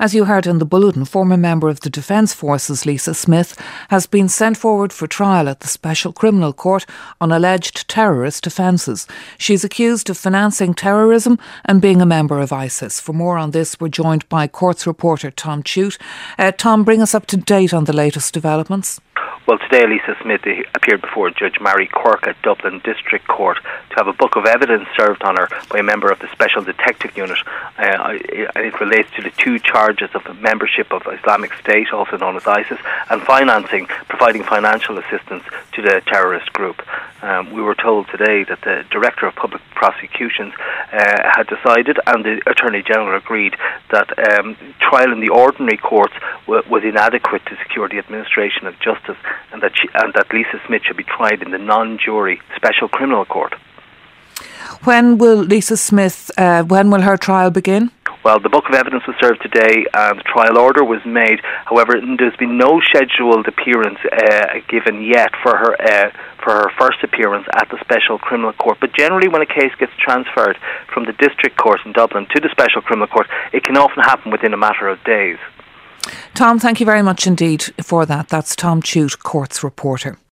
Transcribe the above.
As you heard in the bulletin, former member of the Defence Forces Lisa Smith has been sent forward for trial at the Special Criminal Court on alleged terrorist offences. She's accused of financing terrorism and being a member of ISIS. For more on this, we're joined by Courts reporter Tom Chute. Tom, bring us up to date on the latest developments. Well, today Lisa Smith appeared before Judge Mary Quirk at Dublin District Court to have a book of evidence served on her by a member of the Special Detective Unit. It relates to the two charges of membership of Islamic State, also known as ISIS, and providing financial assistance to the terrorist group. We were told today that the Director of Public Prosecutions had decided, and the Attorney General agreed, that trial in the ordinary courts was inadequate to secure the administration of justice, and that Lisa Smith should be tried in the non-jury Special Criminal Court. When will her trial begin? Well, the book of evidence was served today and the trial order was made. However, there's been no scheduled appearance given yet for her first appearance at the Special Criminal Court. But generally, when a case gets transferred from the District Court in Dublin to the Special Criminal Court, it can often happen within a matter of days. Tom, thank you very much indeed for that. That's Tom Chute, Courts reporter.